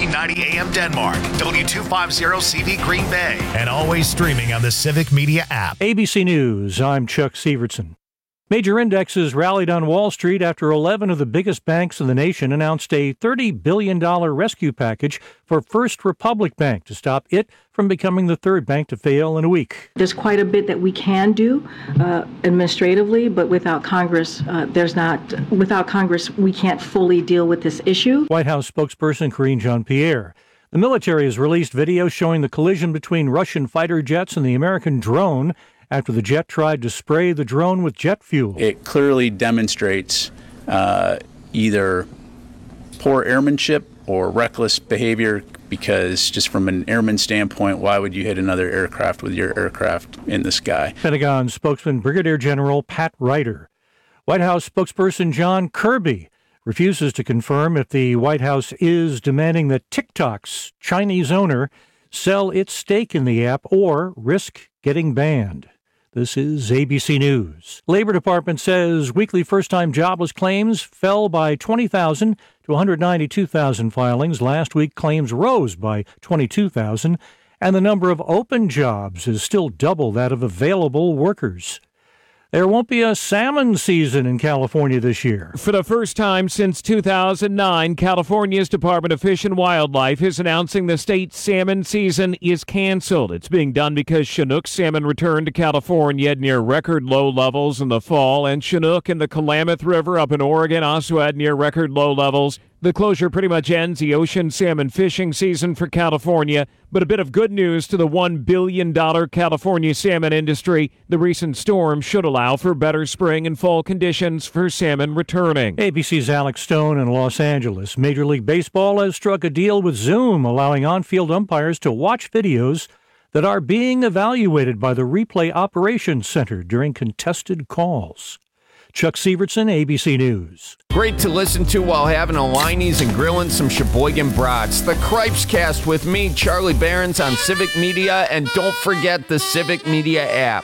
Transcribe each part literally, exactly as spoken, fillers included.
thirteen ninety A M Denmark, W two fifty C V Green Bay, and always streaming on the Civic Media app. A B C News, I'm Chuck Severson. Major indexes rallied on Wall Street after eleven of the biggest banks in the nation announced a thirty billion dollars rescue package for First Republic Bank to stop it from becoming the third bank to fail in a week. There's quite a bit that we can do uh, administratively, but without Congress, uh, there's not, without Congress, we can't fully deal with this issue. White House spokesperson Karine Jean-Pierre. The military has released video showing the collision between Russian fighter jets and the American drone after the jet tried to spray the drone with jet fuel. It clearly demonstrates uh, either poor airmanship or reckless behavior, because just from an airman standpoint, why would you hit another aircraft with your aircraft in the sky? Pentagon spokesman Brigadier General Pat Ryder. White House spokesperson John Kirby refuses to confirm if the White House is demanding that TikTok's Chinese owner sell its stake in the app or risk getting banned. This is A B C News. Labor Department says weekly first-time jobless claims fell by twenty thousand to one hundred ninety-two thousand filings. Last week, claims rose by twenty-two thousand, and the number of open jobs is still double that of available workers. There won't be a salmon season in California this year. For the first time since two thousand nine, California's Department of Fish and Wildlife is announcing the state salmon season is canceled. It's being done because Chinook salmon returned to California at near record low levels in the fall, and Chinook in the Klamath River up in Oregon also had near record low levels. The closure pretty much ends the ocean salmon fishing season for California, but a bit of good news to the one billion dollars California salmon industry. The recent storm should allow for better spring and fall conditions for salmon returning. A B C's Alex Stone in Los Angeles. Major League Baseball has struck a deal with Zoom, allowing on-field umpires to watch videos that are being evaluated by the Replay Operations Center during contested calls. Chuck Severson, A B C News. Great to listen to while having a Liney's and grilling some Sheboygan brats. The Cripes Cast with me, Charlie Barons, on Civic Media, and don't forget the Civic Media app.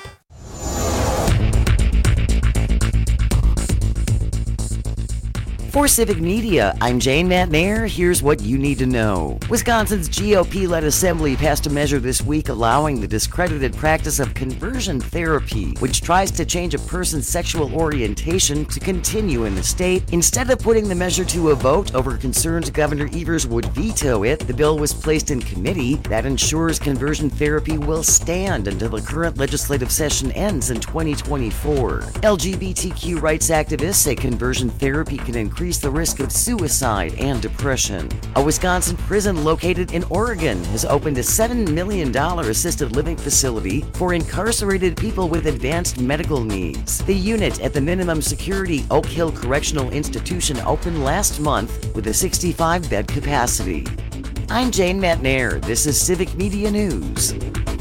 For Civic Media, I'm Jane Matnair. Here's what you need to know. Wisconsin's G O P-led assembly passed a measure this week allowing the discredited practice of conversion therapy, which tries to change a person's sexual orientation, to continue in the state. Instead of putting the measure to a vote over concerns Governor Evers would veto it, the bill was placed in committee. That ensures conversion therapy will stand until the current legislative session ends in twenty twenty-four. L G B T Q rights activists say conversion therapy can increase the risk of suicide and depression. A Wisconsin prison located in Oregon has opened a seven million dollars assisted living facility for incarcerated people with advanced medical needs. The unit at the minimum security Oak Hill Correctional Institution opened last month with a sixty-five bed capacity. I'm Jane Matnair. This is Civic Media News.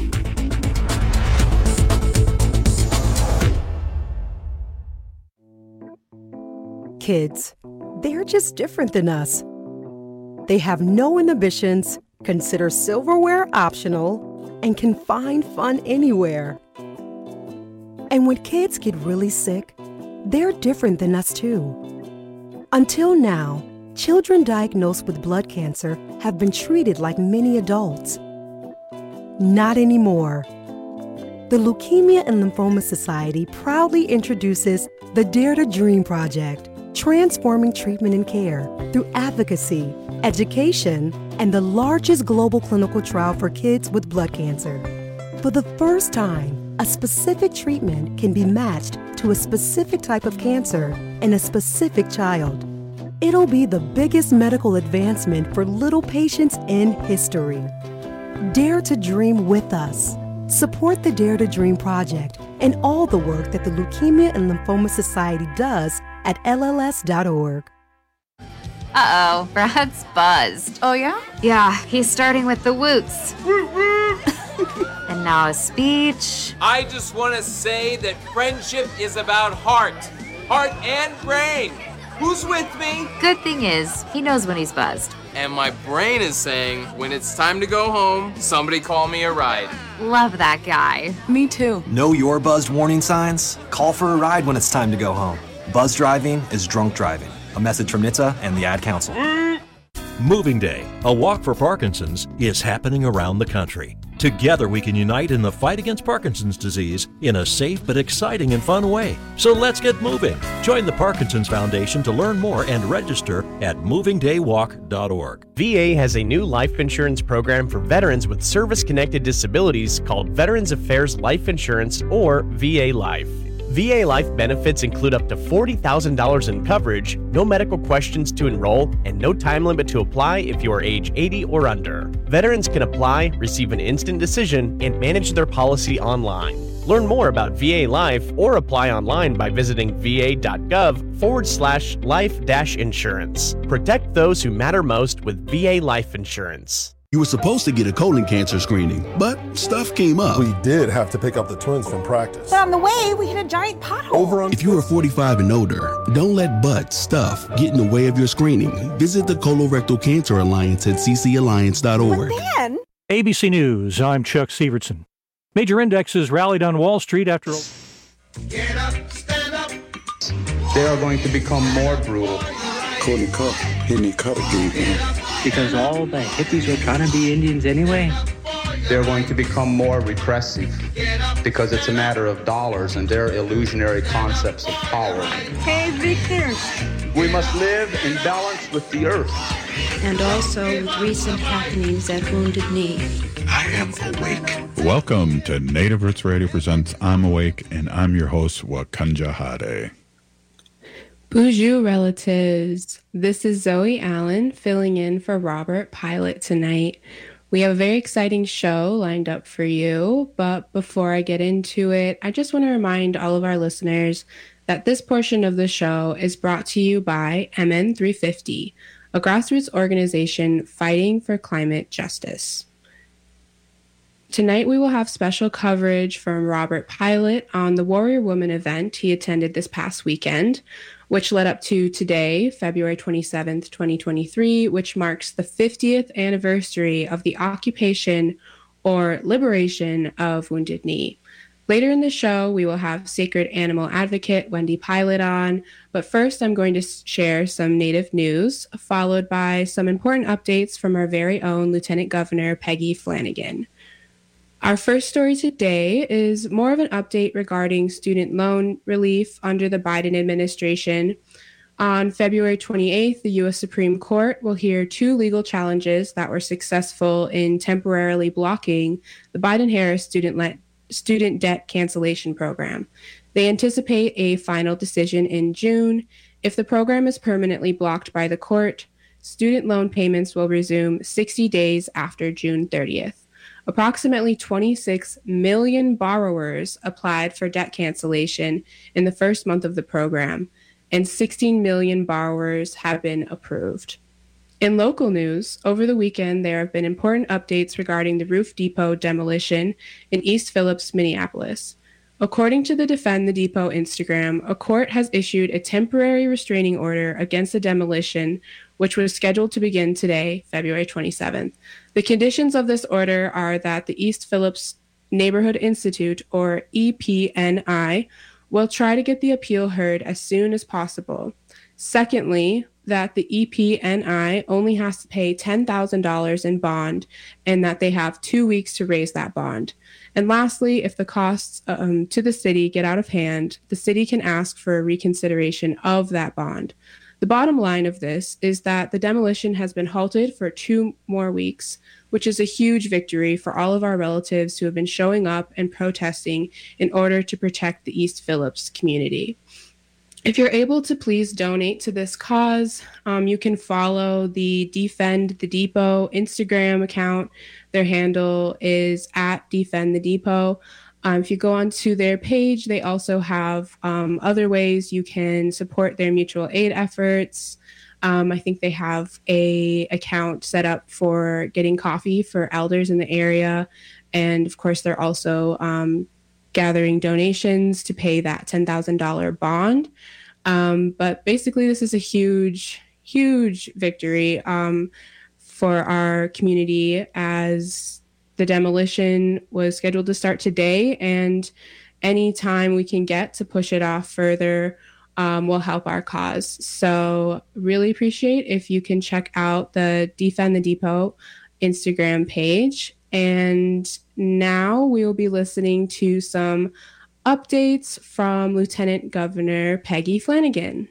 Kids, they're just different than us. They have no inhibitions, consider silverware optional, and can find fun anywhere. And when kids get really sick, they're different than us too. Until now, children diagnosed with blood cancer have been treated like many adults. Not anymore. The Leukemia and Lymphoma Society proudly introduces the Dare to Dream Project, transforming treatment and care through advocacy, education, and the largest global clinical trial for kids with blood cancer. For the first time, a specific treatment can be matched to a specific type of cancer in a specific child. It'll be the biggest medical advancement for little patients in history. Dare to dream with us. Support the Dare to Dream Project and all the work that the Leukemia and Lymphoma Society does at L L S dot org. Uh-oh, Brad's buzzed. Oh, yeah? Yeah, he's starting with the woots. And now a speech. I just want to say that friendship is about heart. Heart and brain. Who's with me? Good thing is, he knows when he's buzzed. And my brain is saying, when it's time to go home, somebody call me a ride. Love that guy. Me too. Know your buzzed warning signs? Call for a ride when it's time to go home. Buzz driving is drunk driving. A message from N H T S A and the Ad Council. Moving Day, a walk for Parkinson's, is happening around the country. Together we can unite in the fight against Parkinson's disease in a safe but exciting and fun way. So let's get moving. Join the Parkinson's Foundation to learn more and register at moving day walk dot org. V A has a new life insurance program for veterans with service-connected disabilities called Veterans Affairs Life Insurance, or V A Life. V A Life benefits include up to forty thousand dollars in coverage, no medical questions to enroll, and no time limit to apply if you are age eighty or under. Veterans can apply, receive an instant decision, and manage their policy online. Learn more about V A Life or apply online by visiting va.gov forward slash life dash insurance. Protect those who matter most with V A Life Insurance. You were supposed to get a colon cancer screening, but stuff came up. We did have to pick up the twins from practice. But on the way, we hit a giant pothole. Over on If you are forty-five and older, don't let butt stuff get in the way of your screening. Visit the Colorectal Cancer Alliance at c c alliance dot org. But then... A B C News, I'm Chuck Severson. Major indexes rallied on Wall Street after... Get up, stand up. They are going to become more brutal. Courtney Cup, Henry Cup again. Because all the hippies were trying to be Indians anyway. They're going to become more repressive because it's a matter of dollars and their illusionary concepts of power. Hey, Victor. We must live in balance with the earth. And also with recent happenings at Wounded Knee. I am awake. Welcome to Native Roots Radio presents I'm Awake, and I'm your host, Wakanja Hade. Bonjour, relatives. This is Zoe Allen filling in for Robert Pilot tonight. We have a very exciting show lined up for you, but before I get into it, I just want to remind all of our listeners that this portion of the show is brought to you by M N three fifty, a grassroots organization fighting for climate justice. Tonight we will have special coverage from Robert Pilot on the Warrior Woman event he attended this past weekend, which led up to today, February twenty-seventh, twenty twenty-three, which marks the fiftieth anniversary of the occupation or liberation of Wounded Knee. Later in the show, we will have sacred animal advocate Wendy Pilot on, but first I'm going to share some Native news, followed by some important updates from our very own Lieutenant Governor Peggy Flanagan. Our first story today is more of an update regarding student loan relief under the Biden administration. On February twenty-eighth, the U S Supreme Court will hear two legal challenges that were successful in temporarily blocking the Biden-Harris student, le- student debt cancellation program. They anticipate a final decision in June. If the program is permanently blocked by the court, student loan payments will resume sixty days after June thirtieth. Approximately twenty-six million borrowers applied for debt cancellation in the first month of the program, and sixteen million borrowers have been approved. In local news, over the weekend, there have been important updates regarding the Roof Depot demolition in East Phillips, Minneapolis. According to the Defend the Depot Instagram, a court has issued a temporary restraining order against the demolition, which was scheduled to begin today, February twenty-seventh. The conditions of this order are that the East Phillips Neighborhood Institute, or E P N I, will try to get the appeal heard as soon as possible. Secondly, that the E P N I only has to pay ten thousand dollars in bond and that they have two weeks to raise that bond. And lastly, if the costs um, to the city get out of hand, the city can ask for a reconsideration of that bond. The bottom line of this is that the demolition has been halted for two more weeks, which is a huge victory for all of our relatives who have been showing up and protesting in order to protect the East Phillips community. If you're able to please donate to this cause, um, you can follow the Defend the Depot Instagram account. Their handle is at Defend the Depot. Um, if you go onto their page, they also have um, other ways you can support their mutual aid efforts. Um, I think they have a account set up for getting coffee for elders in the area. And of course, they're also um, gathering donations to pay that ten thousand dollars bond. Um, but basically, this is a huge, huge victory um, for our community, as the demolition was scheduled to start today, and any time we can get to push it off further um, will help our cause. So really appreciate if you can check out the Defend the Depot Instagram page. And now we will be listening to some updates from Lieutenant Governor Peggy Flanagan.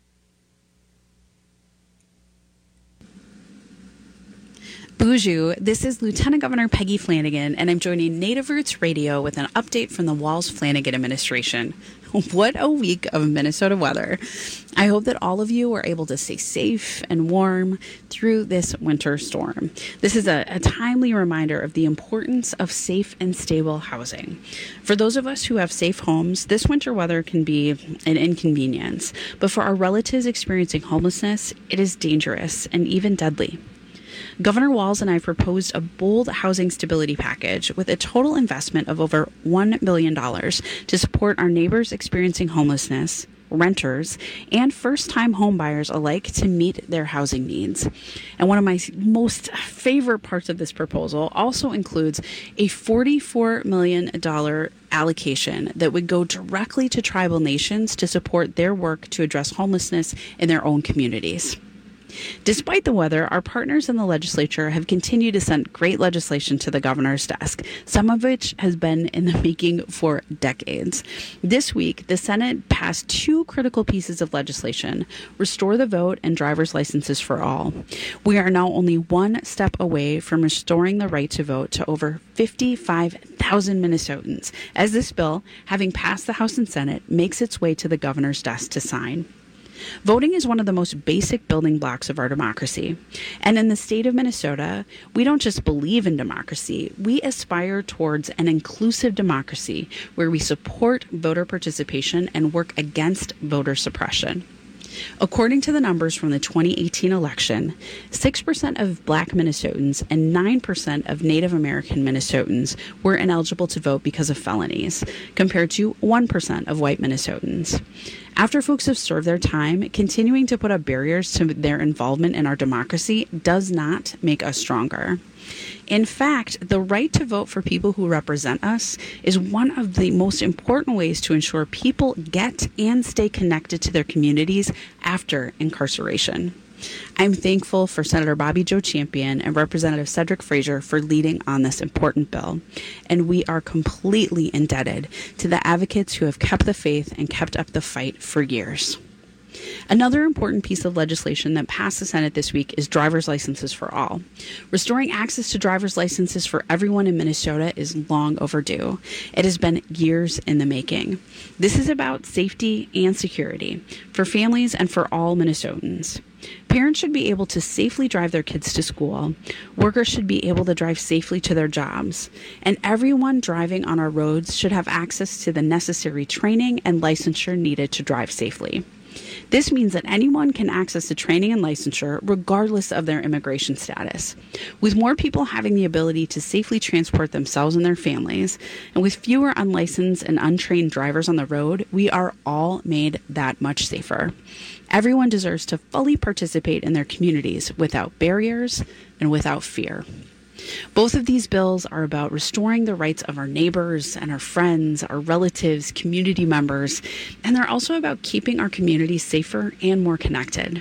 Bonjour, this is Lieutenant Governor Peggy Flanagan, and I'm joining Native Roots Radio with an update from the Walz-Flanagan administration. What a week of Minnesota weather. I hope that all of you were able to stay safe and warm through this winter storm. This is a, a timely reminder of the importance of safe and stable housing. For those of us who have safe homes, this winter weather can be an inconvenience, but for our relatives experiencing homelessness, it is dangerous and even deadly. Governor Walz and I proposed a bold housing stability package with a total investment of over one billion dollars to support our neighbors experiencing homelessness, renters, and first-time homebuyers alike to meet their housing needs. And one of my most favorite parts of this proposal also includes a forty-four million dollars allocation that would go directly to tribal nations to support their work to address homelessness in their own communities. Despite the weather, our partners in the legislature have continued to send great legislation to the governor's desk, some of which has been in the making for decades. This week, the Senate passed two critical pieces of legislation: Restore the Vote and driver's licenses for all. We are now only one step away from restoring the right to vote to over fifty-five thousand Minnesotans, as this bill, having passed the House and Senate, makes its way to the governor's desk to sign. Voting is one of the most basic building blocks of our democracy. And in the state of Minnesota, we don't just believe in democracy, we aspire towards an inclusive democracy where we support voter participation and work against voter suppression. According to the numbers from the twenty eighteen election, six percent of Black Minnesotans and nine percent of Native American Minnesotans were ineligible to vote because of felonies, compared to one percent of white Minnesotans. After folks have served their time, continuing to put up barriers to their involvement in our democracy does not make us stronger. In fact, the right to vote for people who represent us is one of the most important ways to ensure people get and stay connected to their communities after incarceration. I'm thankful for Senator Bobby Joe Champion and Representative Cedric Frazier for leading on this important bill, and we are completely indebted to the advocates who have kept the faith and kept up the fight for years. Another important piece of legislation that passed the Senate this week is driver's licenses for all. Restoring access to driver's licenses for everyone in Minnesota is long overdue. It has been years in the making. This is about safety and security for families and for all Minnesotans. Parents should be able to safely drive their kids to school. Workers should be able to drive safely to their jobs. And everyone driving on our roads should have access to the necessary training and licensure needed to drive safely. This means that anyone can access the training and licensure regardless of their immigration status. With more people having the ability to safely transport themselves and their families, and with fewer unlicensed and untrained drivers on the road, we are all made that much safer. Everyone deserves to fully participate in their communities without barriers and without fear. Both of these bills are about restoring the rights of our neighbors and our friends, our relatives, community members, and they're also about keeping our communities safer and more connected.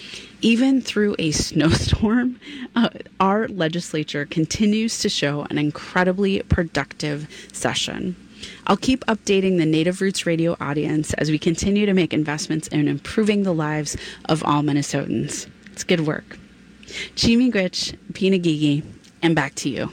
Even through a snowstorm, uh, our legislature continues to show an incredibly productive session. I'll keep updating the Native Roots Radio audience as we continue to make investments in improving the lives of all Minnesotans. It's good work. Chi-miigwech, Pinagigi, and back to you.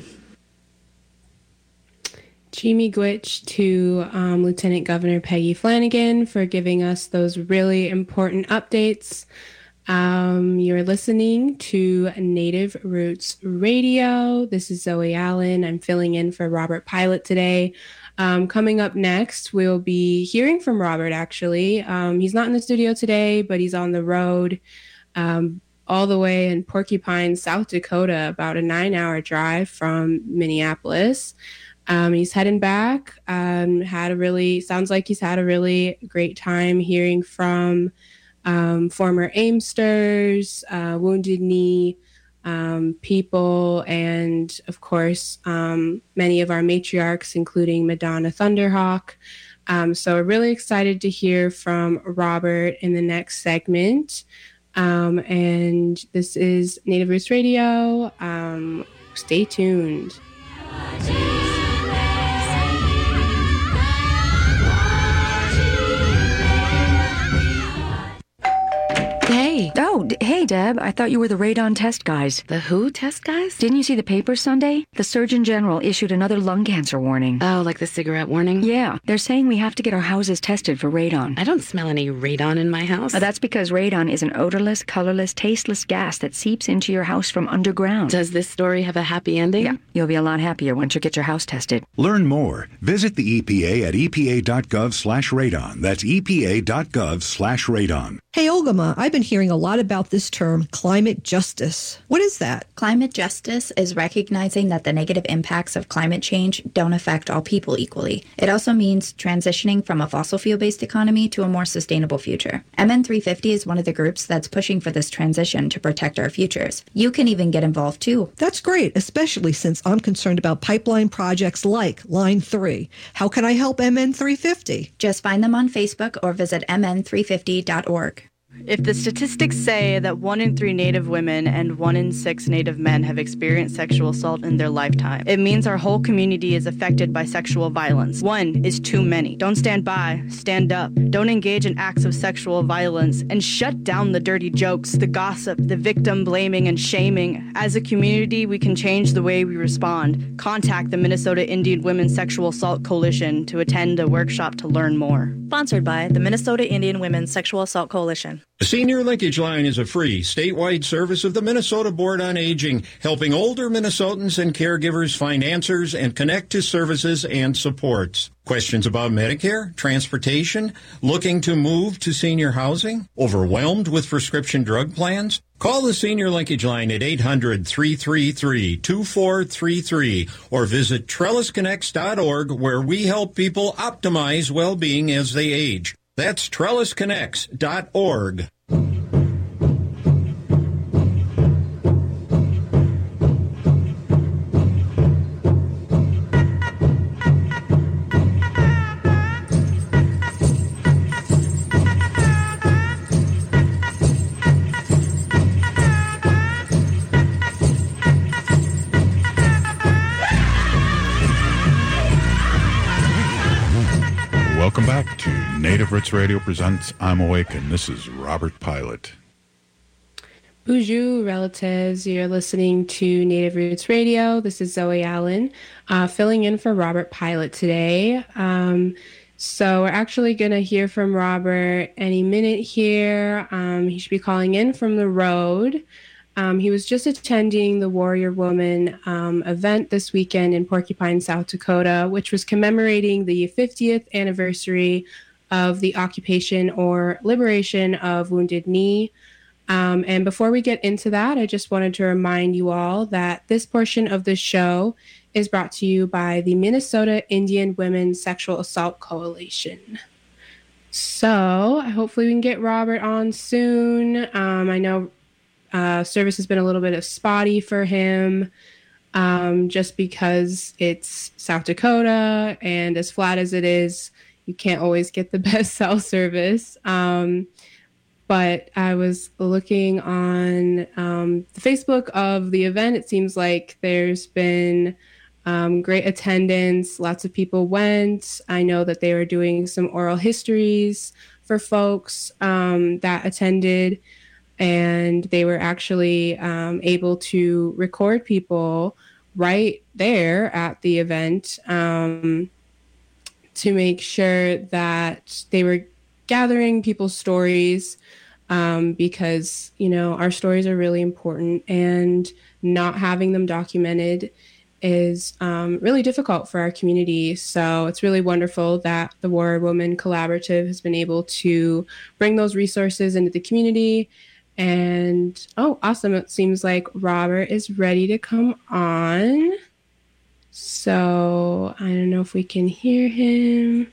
Chi-miigwech to um, Lieutenant Governor Peggy Flanagan for giving us those really important updates. Um, you're listening to Native Roots Radio. This is Zoe Allen. I'm filling in for Robert Pilot today. Um, coming up next, we'll be hearing from Robert, actually. Um, he's not in the studio today, but he's on the road um, all the way in Porcupine, South Dakota, about a nine-hour drive from Minneapolis. Um, he's heading back. Um, had a really, sounds like he's had a really great time hearing from um, former Aimsters, uh, Wounded Knee um, people, and of course, um, many of our matriarchs, including Madonna Thunderhawk. Um, so we're really excited to hear from Robert in the next segment. Um, and this is Native Roots Radio. Um, stay tuned. Hey. Oh, d- hey, Deb. I thought you were the radon test guys. The who test guys? Didn't you see the papers Sunday? The Surgeon General issued another lung cancer warning. Oh, like the cigarette warning? Yeah. They're saying we have to get our houses tested for radon. I don't smell any radon in my house. Uh, that's because radon is an odorless, colorless, tasteless gas that seeps into your house from underground. Does this story have a happy ending? Yeah. You'll be a lot happier once you get your house tested. Learn more. Visit the E P A at epa.gov slash radon. That's epa.gov slash radon. Hey, Olgama, I've been hearing a lot about this term, climate justice. What is that? Climate justice is recognizing that the negative impacts of climate change don't affect all people equally. It also means transitioning from a fossil fuel-based economy to a more sustainable future. M N three fifty is one of the groups that's pushing for this transition to protect our futures. You can even get involved too. That's great, especially since I'm concerned about pipeline projects like Line three. How can I help M N three fifty? Just find them on Facebook or visit m n three fifty dot org. If the statistics say that one in three Native women and one in six Native men have experienced sexual assault in their lifetime, it means our whole community is affected by sexual violence. One is too many. Don't stand by, stand up. Don't engage in acts of sexual violence, and shut down the dirty jokes, the gossip, the victim blaming and shaming. As a community, we can change the way we respond. Contact the Minnesota Indian Women's Sexual Assault Coalition to attend a workshop to learn more. Sponsored by the Minnesota Indian Women's Sexual Assault Coalition. The Senior Linkage Line is a free, statewide service of the Minnesota Board on Aging, helping older Minnesotans and caregivers find answers and connect to services and supports. Questions about Medicare, transportation, looking to move to senior housing, overwhelmed with prescription drug plans? Call the Senior Linkage Line at eight hundred, three three three, two four three three or visit trellis connects dot org, where we help people optimize well-being as they age. That's trellis connects dot org. Welcome back to Native Roots Radio presents I'm Awake, and this is Robert Pilot. Bonjour, relatives. You're listening to Native Roots Radio. This is Zoe Allen, uh, filling in for Robert Pilot today. Um, so we're actually going to hear from Robert any minute here. Um, he should be calling in from the road. Um, he was just attending the Warrior Woman um, event this weekend in Porcupine, South Dakota, which was commemorating the fiftieth anniversary of the occupation or liberation of Wounded Knee. Um, and before we get into that, I just wanted to remind you all that this portion of the show is brought to you by the Minnesota Indian Women's Sexual Assault Coalition. So hopefully we can get Robert on soon. Um, I know uh, service has been a little bit of spotty for him um, just because it's South Dakota, and as flat as it is, you can't always get the best cell service. Um, But I was looking on um, the Facebook of the event. It seems like there's been um, great attendance. Lots of people went. I know that they were doing some oral histories for folks um, that attended. And they were actually um, able to record people right there at the event um, to make sure that they were gathering people's stories, um, because, you know, our stories are really important, and not having them documented is um, really difficult for our community. So it's really wonderful that the Warrior Woman Collaborative has been able to bring those resources into the community. And, oh, awesome. It seems like Robert is ready to come on. So I don't know if we can hear him.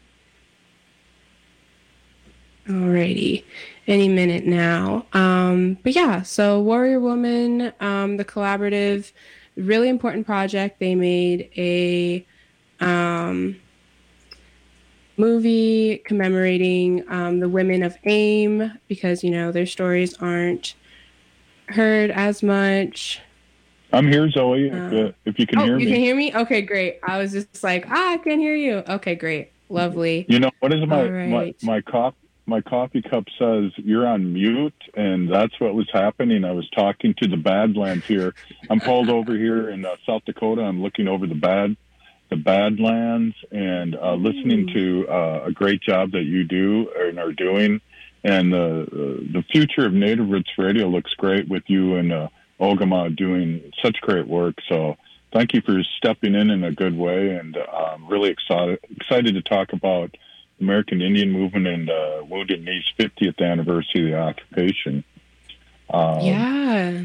Alrighty, any minute now. Um, but yeah, so Warrior Woman, um, the collaborative, really important project. They made a um, movie commemorating um, the women of AIM because, you know, their stories aren't heard as much. I'm here, Zoe, Uh, if, uh, if you can oh, hear you me. can hear me? Okay, great. I was just like, ah, I can't hear you. Okay, great. Lovely. You know, what is my, All right. my, my, cof- my coffee cup says you're on mute, and that's what was happening. I was talking to the Badlands here. I'm pulled over here in uh, South Dakota. I'm looking over the bad, the Badlands and uh, listening to uh, a great job that you do and are doing. And the, uh, the future of Native Roots Radio looks great with you and uh, Ogama doing such great work. So thank you for stepping in in a good way, and I'm really excited excited to talk about the American Indian Movement and uh, Wounded Knee's fiftieth anniversary of the occupation. Um, yeah.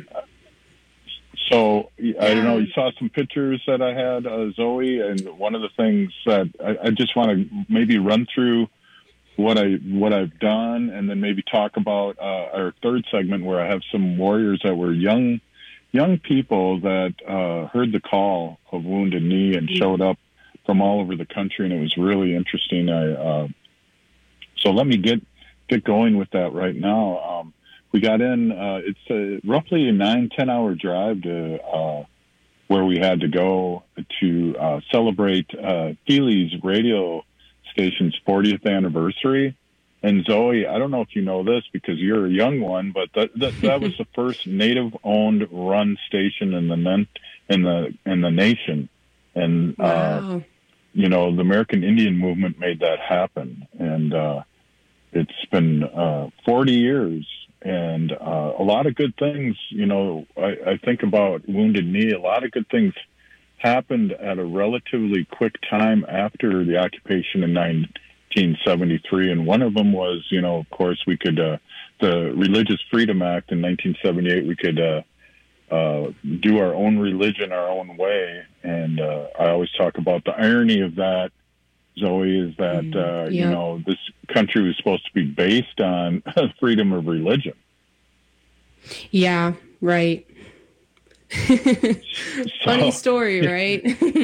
So I don't know. You saw some pictures that I had, uh, Zoe, and one of the things that I, I just want to maybe run through what I what I've done, and then maybe talk about uh, our third segment where I have some warriors that were young. Young people that uh, heard the call of Wounded Knee and showed up from all over the country, and it was really interesting. I, uh, so let me get get going with that right now. Um, we got in. Uh, it's a, roughly a nine ten hour drive to uh, where we had to go to uh, celebrate uh, Keeley's radio station's fortieth anniversary. And Zoe, I don't know if you know this because you're a young one, but that that, that was the first Native-owned run station in the in the in the nation, and wow. uh, you know the American Indian Movement made that happen, and uh, it's been uh, forty years, and uh, a lot of good things. You know, I, I think about Wounded Knee. A lot of good things happened at a relatively quick time after the occupation in nineteen seventy-three, and one of them was, you know, of course, we could, uh, the Religious Freedom Act in nineteen seventy-eight, we could uh, uh, do our own religion our own way, and uh, I always talk about the irony of that, Zoe, is that, mm, uh, yeah. you know, this country was supposed to be based on freedom of religion. Yeah, right. Funny story, right?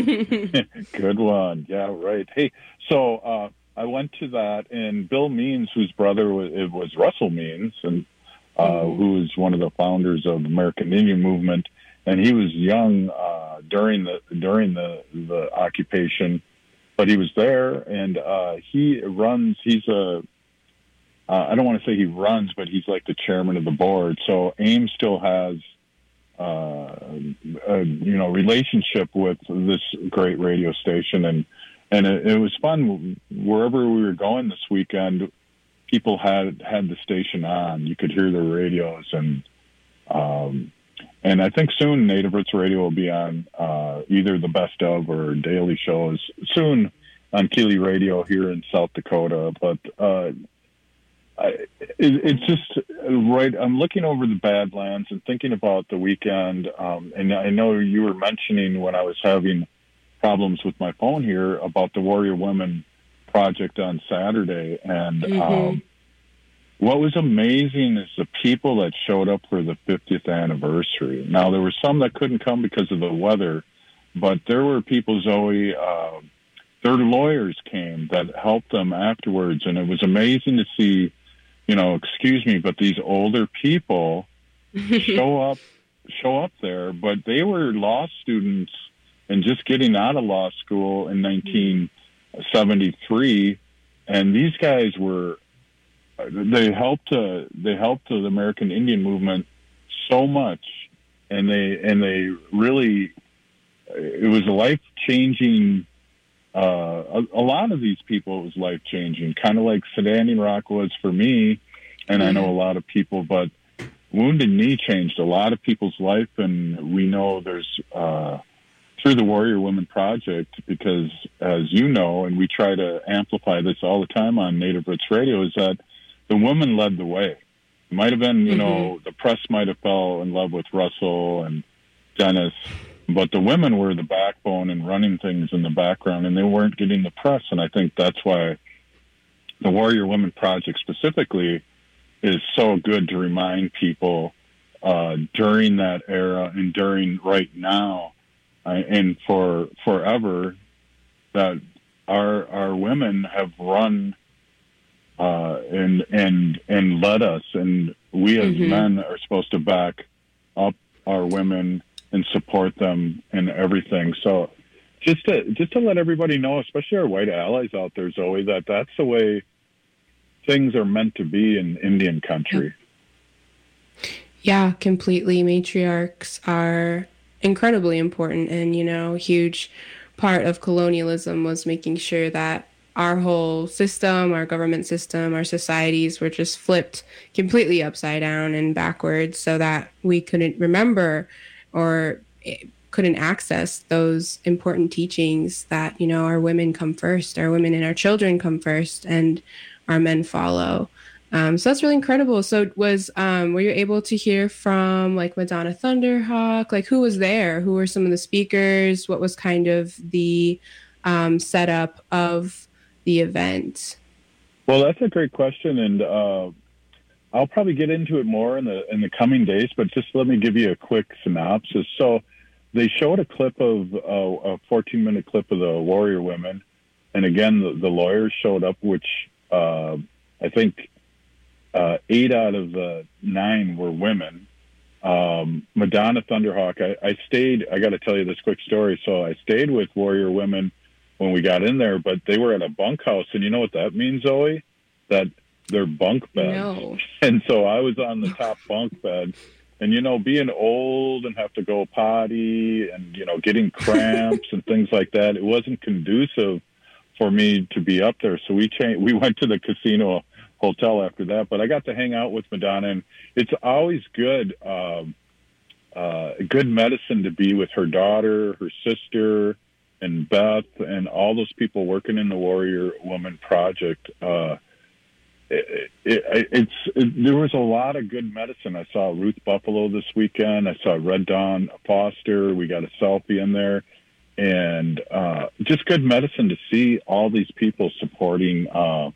Good one. Yeah, right. Hey, so uh, I went to that, and Bill Means, whose brother was, it was Russell Means, and uh, mm-hmm. who was one of the founders of the American Indian Movement, and he was young uh, during the during the, the occupation, but he was there, and uh, he runs. He's a uh, I don't want to say he runs, but he's like the chairman of the board. So AIM still has uh, a you know relationship with this great radio station, and. And it, it was fun. Wherever we were going this weekend, people had had the station on. You could hear their radios, and um, and I think soon Native Roots Radio will be on uh, either the best of or daily shows soon on Keeley Radio here in South Dakota. But uh, I, it, it's just right. I'm looking over the Badlands and thinking about the weekend. Um, and I know you were mentioning when I was having problems with my phone here about the Warrior Women Project on Saturday, and mm-hmm. um, what was amazing is the people that showed up for the fiftieth anniversary. Now there were some that couldn't come because of the weather, but there were people, Zoe, uh, their lawyers came that helped them afterwards, and it was amazing to see, you know, excuse me, but these older people show up, show up there, but they were law students and just getting out of law school in nineteen seventy-three, and these guys were they helped uh, they helped the American Indian Movement so much, and they and they really it was a life changing. Uh, a, a lot of these people, it was life changing, kind of like Standing Rock was for me, and mm-hmm. I know a lot of people, but Wounded Knee changed a lot of people's life, and we know there's. Uh, through the Warrior Women Project, because as you know, and we try to amplify this all the time on Native Roots Radio, is that the women led the way. It might have been, you mm-hmm. know, the press might have fell in love with Russell and Dennis, but the women were the backbone and running things in the background, and they weren't getting the press. And I think that's why the Warrior Women Project specifically is so good to remind people uh, during that era and during right now, Uh, and for forever, that our our women have run uh, and and and led us, and we as Mm-hmm. men are supposed to back up our women and support them in everything. So just to just to let everybody know, especially our white allies out there, Zoe, that that's the way things are meant to be in Indian country. Yeah, completely. Matriarchs are incredibly important, and, you know, a huge part of colonialism was making sure that our whole system, our government system, our societies were just flipped completely upside down and backwards so that we couldn't remember or couldn't access those important teachings that, you know, our women come first, our women and our children come first, and our men follow. Um, so that's really incredible. So was, um, were you able to hear from like Madonna Thunderhawk? Like, who was there? Who were some of the speakers? What was kind of the um, setup of the event? Well, that's a great question, and uh, I'll probably get into it more in the in the coming days. But just let me give you a quick synopsis. So they showed a clip of uh, a fourteen minute clip of the Warrior Women, and again the, the lawyers showed up, which uh, I think. Uh, eight out of the nine were women. Um, Madonna Thunderhawk, I, I stayed, I got to tell you this quick story. So I stayed with Warrior Women when we got in there, but they were at a bunkhouse. And you know what that means, Zoe? That they're bunk beds. No. And so I was on the top bunk bed. And, you know, being old and have to go potty and, you know, getting cramps and things like that, it wasn't conducive for me to be up there. So we changed, we went to the casino hotel after that, but I got to hang out with Madonna, and it's always good, um, uh, good medicine to be with her daughter, her sister, and Beth, and all those people working in the Warrior Woman Project. Uh, it, it, it's it, there was a lot of good medicine. I saw Ruth Buffalo this weekend. I saw Red Dawn Foster. We got a selfie in there, and uh, just good medicine to see all these people supporting. Uh,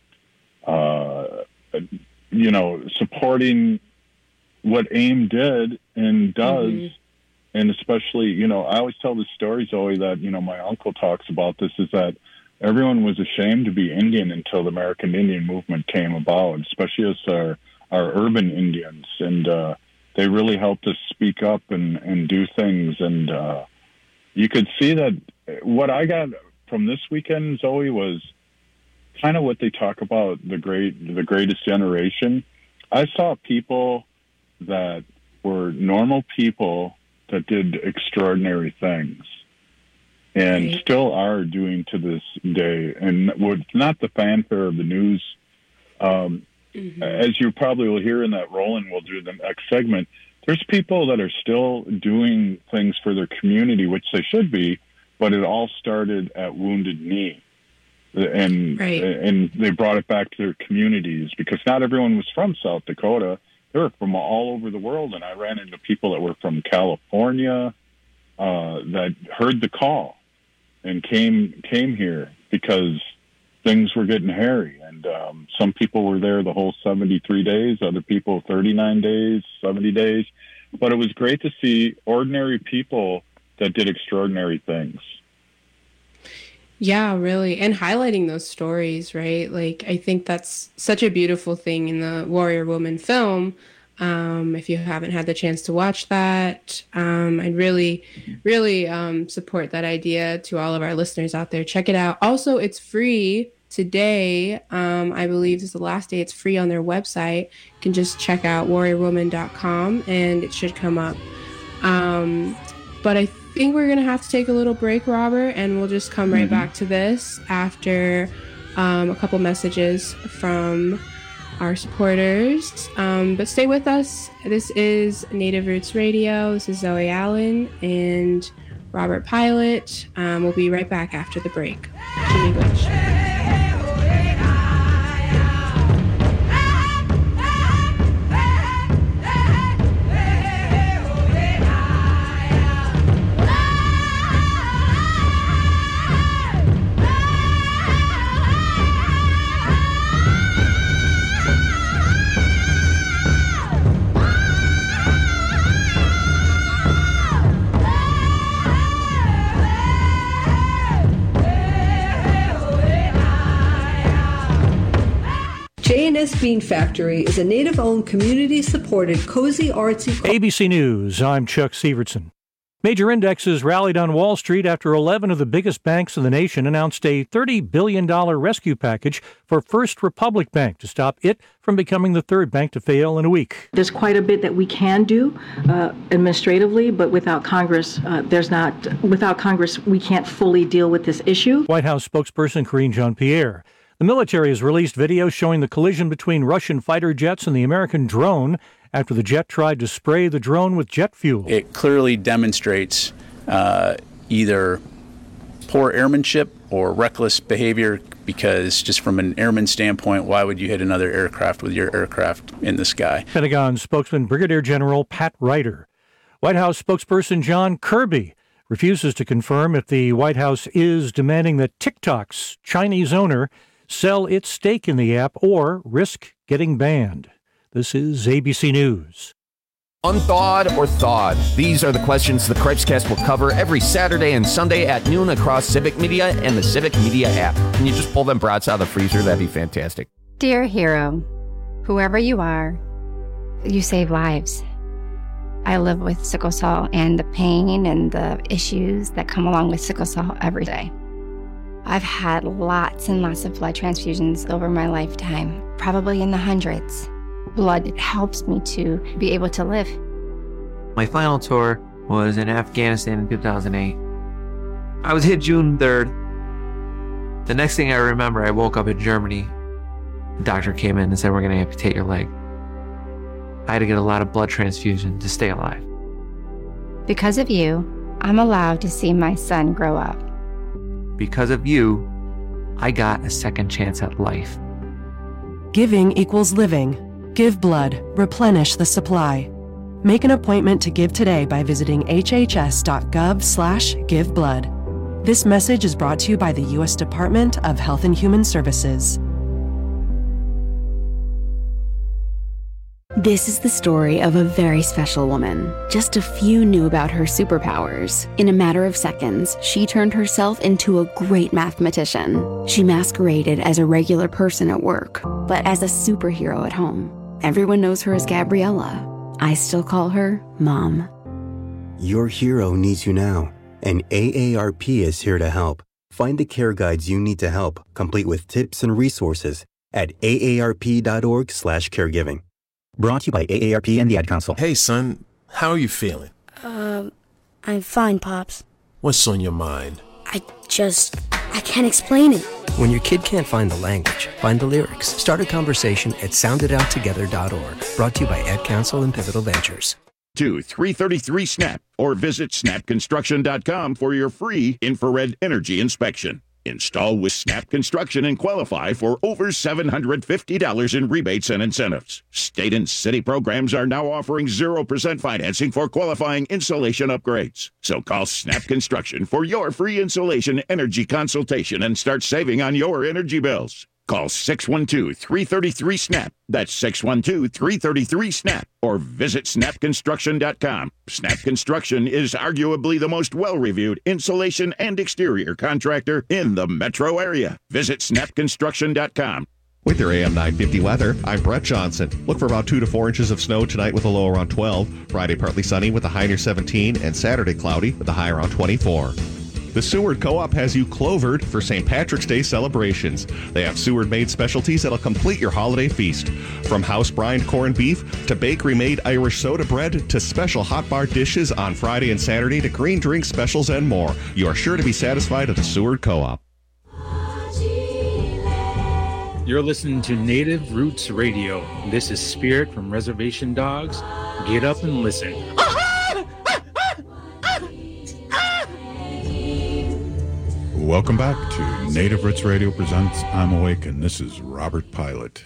Uh, you know, supporting what AIM did and does, mm-hmm. and especially, you know, I always tell this story, Zoe, that, you know, my uncle talks about this, is that everyone was ashamed to be Indian until the American Indian movement came about, especially as our, our urban Indians, and uh, they really helped us speak up and, and do things, and uh, you could see that what I got from this weekend, Zoe, was kind of what they talk about, the great, the greatest generation. I saw people that were normal people that did extraordinary things, and right. still are doing to this day. And with not the fanfare of the news, um, mm-hmm. as you probably will hear in that Roland will do the next segment, there's people that are still doing things for their community, which they should be, but it all started at Wounded Knee. And right. and they brought it back to their communities, because not everyone was from South Dakota. They were from all over the world, and I ran into people that were from California uh, that heard the call and came came here because things were getting hairy. And um, some people were there the whole seventy-three days, other people thirty-nine days, seventy days. But it was great to see ordinary people that did extraordinary things. Yeah, really. And highlighting those stories, right? Like, I think that's such a beautiful thing in the Warrior Woman film. Um, if you haven't had the chance to watch that, um, I'd really, really um, support that idea to all of our listeners out there. Check it out. Also, it's free today. Um, I believe this is the last day. It's free on their website. You can just check out warrior woman dot com and it should come up. Um, but I I think we're going to have to take a little break, Robert, and we'll just come right mm-hmm. back to this after um, a couple messages from our supporters. Um, but stay with us. This is Native Roots Radio. This is Zoe Allen and Robert Pilot. Um, we'll be right back after the break. In English. Hey, Paradise Bean Factory is a native-owned, community-supported, cozy, artsy... A B C News, I'm Chuck Severson. Major indexes rallied on Wall Street after eleven of the biggest banks in the nation announced a thirty billion dollars rescue package for First Republic Bank to stop it from becoming the third bank to fail in a week. There's quite a bit that we can do uh, administratively, but without Congress, uh, there's not, without Congress, we can't fully deal with this issue. White House spokesperson Karine Jean-Pierre. The military has released video showing the collision between Russian fighter jets and the American drone after the jet tried to spray the drone with jet fuel. It clearly demonstrates uh, either poor airmanship or reckless behavior, because just from an airman standpoint, why would you hit another aircraft with your aircraft in the sky? Pentagon spokesman Brigadier General Pat Ryder. White House spokesperson John Kirby refuses to confirm if the White House is demanding that TikTok's Chinese owner sell its stake in the app or risk getting banned. This is A B C News. Unthawed or thawed? These are the questions the Cripescast will cover every Saturday and Sunday at noon across Civic Media and the Civic Media app. Can you just pull them brats out of the freezer? That'd be fantastic. Dear hero, whoever you are, you save lives. I live with sickle cell and the pain and the issues that come along with sickle cell every day. I've had lots and lots of blood transfusions over my lifetime, probably in the hundreds. Blood helps me to be able to live. My final tour was in Afghanistan in two thousand eight. I was hit June third. The next thing I remember, I woke up in Germany. The doctor came in and said, we're going to amputate your leg. I had to get a lot of blood transfusion to stay alive. Because of you, I'm allowed to see my son grow up. Because of you, I got a second chance at life. Giving equals living. Give blood. Replenish the supply. Make an appointment to give today by visiting hhs.gov slash give blood. This message is brought to you by the U S Department of Health and Human Services. This is the story of a very special woman. Just a few knew about her superpowers. In a matter of seconds, she turned herself into a great mathematician. She masqueraded as a regular person at work, but as a superhero at home. Everyone knows her as Gabriella. I still call her Mom. Your hero needs you now, and A A R P is here to help. Find the care guides you need to help, complete with tips and resources at A A R P dot org slash caregiving. Brought to you by A A R P and the Ad Council. Hey, son, how are you feeling? Um, uh, I'm fine, Pops. What's on your mind? I just, I can't explain it. When your kid can't find the language, find the lyrics. Start a conversation at sound it out together dot org. Brought to you by Ad Council and Pivotal Ventures. two three three three SNAP or visit snap construction dot com for your free infrared energy inspection. Install with Snap Construction and qualify for over seven hundred fifty dollars in rebates and incentives. State and city programs are now offering zero percent financing for qualifying insulation upgrades. So call Snap Construction for your free insulation energy consultation and start saving on your energy bills. Call six one two, three three three, SNAP. That's six one two, three three three, SNAP. Or visit snap construction dot com. Snap Construction is arguably the most well-reviewed insulation and exterior contractor in the metro area. Visit snap construction dot com. With your A M nine fifty weather, I'm Brett Johnson. Look for about two to four inches of snow tonight with a low around twelve. Friday partly sunny with a high near seventeen, and Saturday cloudy with a high around twenty-four. The Seward Co-op has you clovered for Saint Patrick's Day celebrations. They have Seward-made specialties that'll complete your holiday feast. From house-brined corned beef to bakery-made Irish soda bread to special hot bar dishes on Friday and Saturday to green drink specials and more. You are sure to be satisfied at the Seward Co-op. You're listening to Native Roots Radio. This is Spirit from Reservation Dogs. Get up and listen. Welcome back to Native Roots Radio presents I'm Awake, and this is Robert Pilot.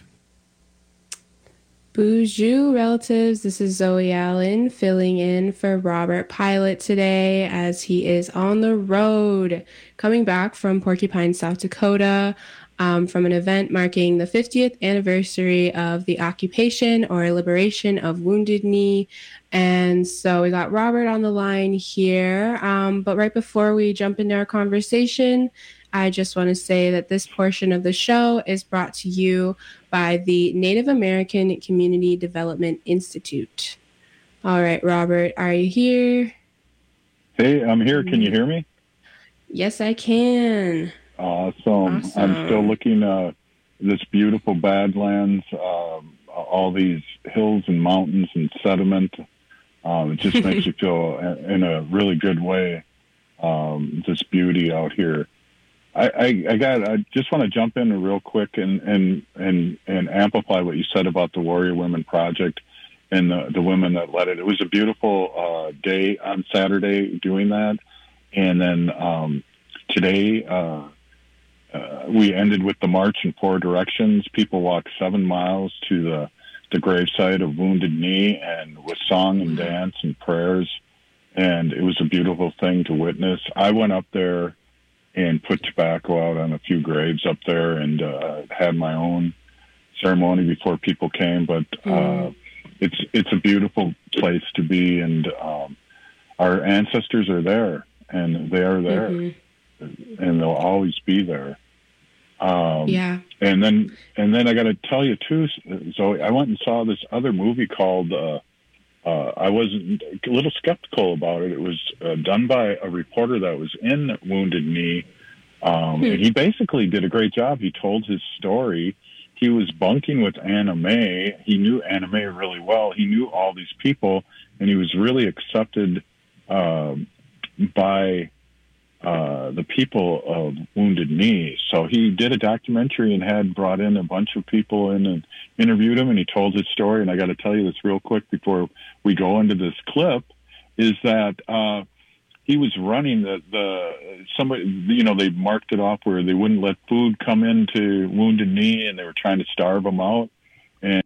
Bonjour, relatives. This is Zoe Allen filling in for Robert Pilot today as he is on the road, coming back from Porcupine, South Dakota, um, from an event marking the fiftieth anniversary of the occupation or liberation of Wounded Knee. And so we got Robert on the line here. Um, but right before we jump into our conversation, I just want to say that this portion of the show is brought to you by the Native American Community Development Institute. All right, Robert, are you here? Hey, I'm here. Can you hear me? Yes, I can. Awesome. Awesome. I'm still looking at this beautiful Badlands, um, all these hills and mountains and sediment. Um, it just makes you feel in a really good way, um, this beauty out here. I, I, I got. I just want to jump in real quick and, and and and amplify what you said about the Warrior Women Project and the, the women that led it. It was a beautiful uh, day on Saturday doing that, and then um, today uh, uh, we ended with the march in four directions. People walked seven miles to the the gravesite of Wounded Knee, and with song and dance and prayers, and it was a beautiful thing to witness. I went up there and put tobacco out on a few graves up there, and uh, had my own ceremony before people came. But uh, mm. it's it's a beautiful place to be, and um, our ancestors are there, and they are there, mm-hmm. and they'll always be there. Um, yeah. And then and then I got to tell you too, Zoe, I went and saw this other movie called. Uh, Uh, I was a little skeptical about it. It was uh, done by a reporter that was in Wounded Knee, um, hmm. and he basically did a great job. He told his story. He was bunking with Anna Mae. He knew Anna Mae really well. He knew all these people, and he was really accepted uh, by uh, the people of Wounded Knee. So he did a documentary and had brought in a bunch of people in and interviewed him, and he told his story. And I got to tell you this real quick before we go into this clip, is that uh, he was running the, the somebody, you know, they marked it off where they wouldn't let food come into Wounded Knee, and they were trying to starve them out. And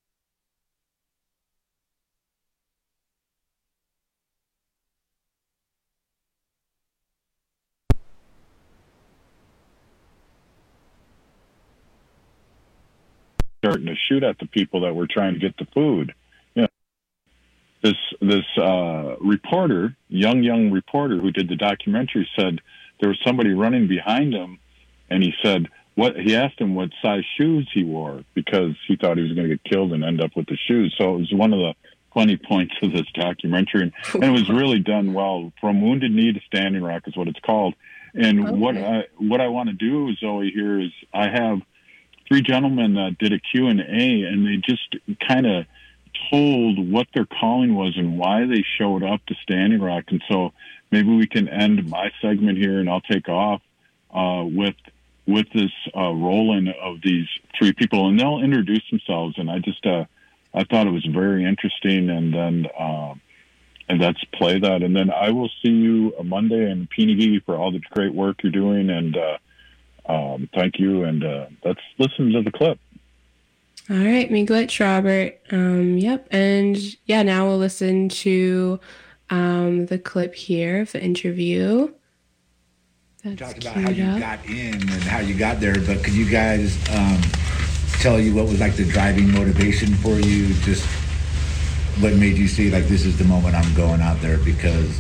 starting to shoot at the people that were trying to get the food. You know, this this uh, reporter, young young reporter who did the documentary, said there was somebody running behind him, and he said what he asked him what size shoes he wore, because he thought he was going to get killed and end up with the shoes. So it was one of the funny points of this documentary, and, and it was really done well. From Wounded Knee to Standing Rock is what it's called. And okay. what I what I want to do, Zoe, here is I have three gentlemen that did a Q and A, and they just kind of told what their calling was and why they showed up to Standing Rock. And so maybe we can end my segment here, and I'll take off uh, with with this uh, roll-in of these three people, and they'll introduce themselves. And I just uh, I thought it was very interesting, and then uh, and let's play that. And then I will see you Monday in Peanagee for all the great work you're doing, and uh, Um, thank you, and uh, let's listen to the clip. All right, Miigwech, Robert. Um, yep, and yeah, now we'll listen to um, the clip here of the interview. That's talked about how you up. got in and how you got there, but could you guys um, tell you what was like the driving motivation for you? Just what made you see like this is the moment I'm going out there? Because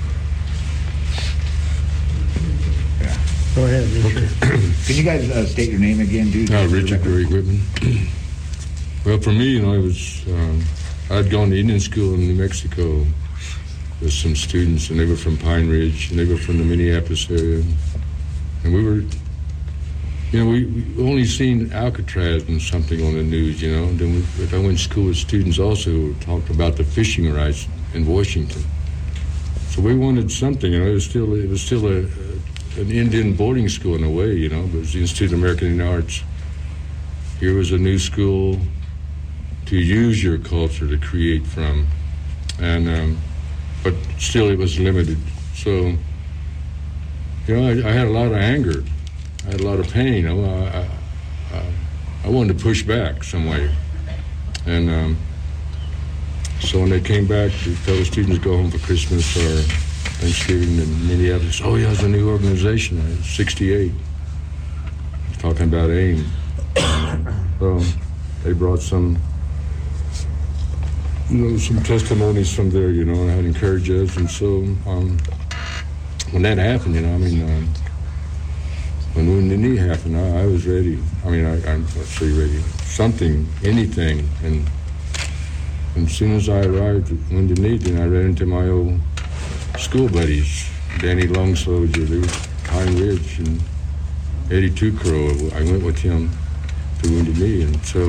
yeah. Go ahead, Richard. Can you guys uh, state your name again, dude? Uh, Richard Gary Whitman. Well, for me, you know, it was um, I'd gone to Indian school in New Mexico with some students, and they were from Pine Ridge, and they were from the Minneapolis area, and we were, you know, we, we only seen Alcatraz and something on the news, you know. And then we, I went to school with students also who talked about the fishing rights in Washington. So we wanted something, you know. It was still it was still a, a an Indian boarding school in a way, you know. But it was the Institute of American Indian Arts. Here was a new school to use your culture to create from, and. Um, But still, it was limited. So, you know, I, I had a lot of anger. I had a lot of pain. I, I, I, I wanted to push back some way. And um, so when they came back, the fellow students go home for Christmas or Thanksgiving in Minneapolis. Oh, yeah, it's a new organization. I was sixty-eight. Talking about AIM. So they brought some... You know, some testimonies from there, you know, and I'd encourage us. And so um, when that happened, you know, I mean, um, when Wounded Knee happened, I, I was ready. I mean, I, I'm let's say ready. Something, anything. And, and as soon as I arrived at Wounded Knee, then I ran into my old school buddies, Danny Long Soldier, they were Pine Ridge, and Eddie Tucro. I went with him to Wounded Knee, and so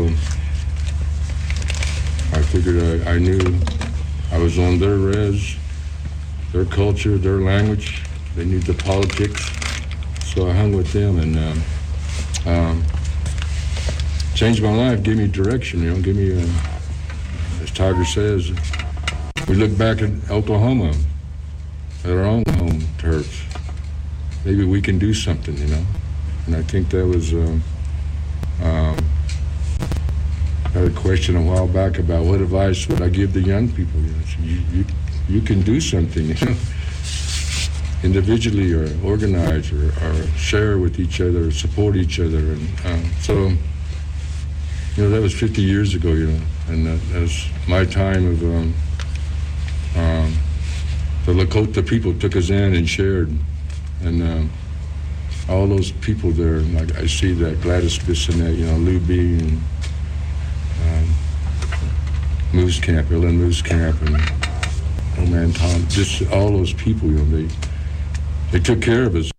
I figured I, I knew I was on their res, their culture, their language. They knew the politics, so I hung with them, and um, um, changed my life, gave me direction, you know, give me, uh, as Tiger says, we look back at Oklahoma, at our own home turf. Maybe we can do something, you know, and I think that was, um, um, I had a question a while back about what advice would I give the young people, you know, so you, you, you can do something, you know, individually or organize or, or share with each other or support each other. And um, so, you know, that was fifty years ago, you know, and that, that was my time of, um, um, the Lakota people took us in and shared. And um, all those people there, like I see that Gladys Bissonette, you know, Lou B. and um, Moose Camp, Ellen Moose Camp, and old man Tom, just all those people, you know, they, they took care of us.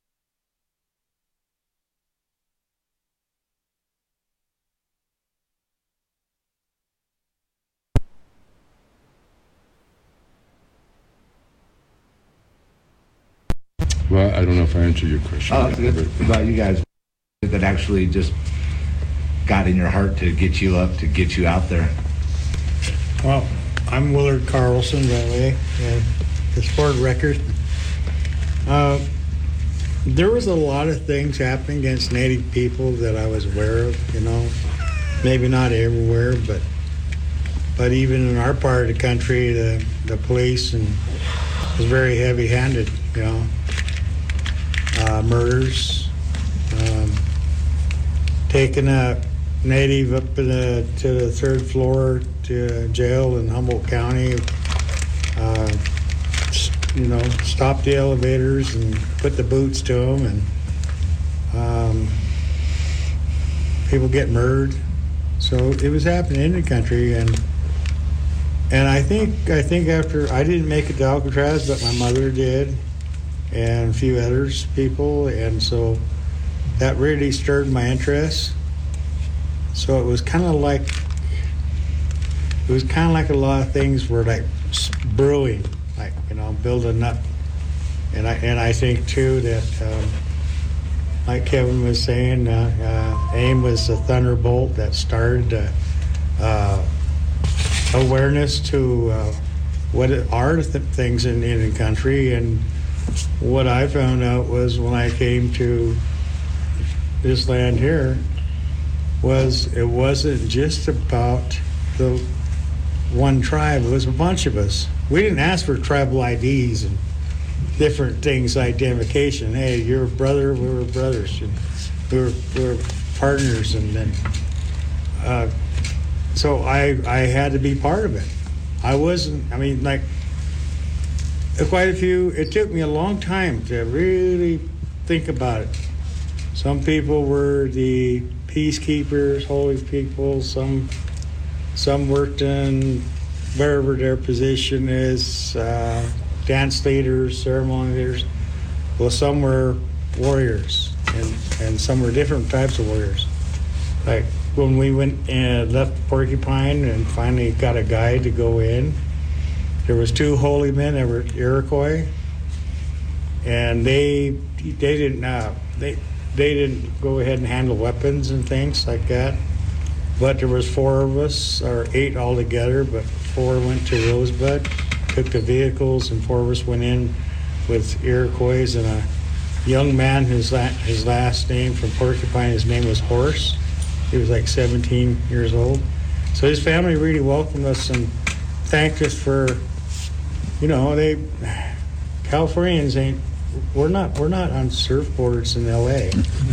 Well, I don't know if I answered your question. Oh, it's about you guys that actually just got in your heart to get you up, to get you out there. Well, I'm Willard Carlson, by the way, and it's for the record. Uh, there was a lot of things happening against Native people that I was aware of, you know. Maybe not everywhere, but but even in our part of the country, the, the police and was very heavy-handed, you know. Uh, murders, um, taking a Native up in the, to the third floor to jail in Humboldt County, uh, you know, stop the elevators and put the boots to them, and um, people get murdered. So it was happening in the country, and and I think I think after I didn't make it to Alcatraz, but my mother did, and a few others people, and so that really stirred my interest. So it was kind of like it was kind of like a lot of things were like brewing, like, you know, building up. And I and I think too that, um, like Kevin was saying, uh, uh, AIM was a thunderbolt that started uh, uh, awareness to uh, what are the things in the Indian country. And what I found out was when I came to this land here was it wasn't just about the one tribe, it was a bunch of us. We didn't ask for tribal I Ds and different things, identification. Hey, you're a brother, we were brothers, and we were, we were partners, and then uh, so I I had to be part of it. I wasn't, I mean, like, quite a few, it took me a long time to really think about it. Some people were the peacekeepers, holy people, some some worked in wherever their position is, uh, dance leaders, ceremony leaders. Well, some were warriors, and, and some were different types of warriors. Like when we went and left Porcupine and finally got a guide to go in, there was two holy men that were Iroquois, and they they didn't uh, they they didn't go ahead and handle weapons and things like that. But there was four of us, or eight altogether, but four went to Rosebud, took the vehicles, and four of us went in with Iroquois and a young man, his, la- his last name from Porcupine, his name was Horse. He was like seventeen years old. So his family really welcomed us and thanked us for, you know, they, Californians ain't, we're not, we're not on surfboards in L A.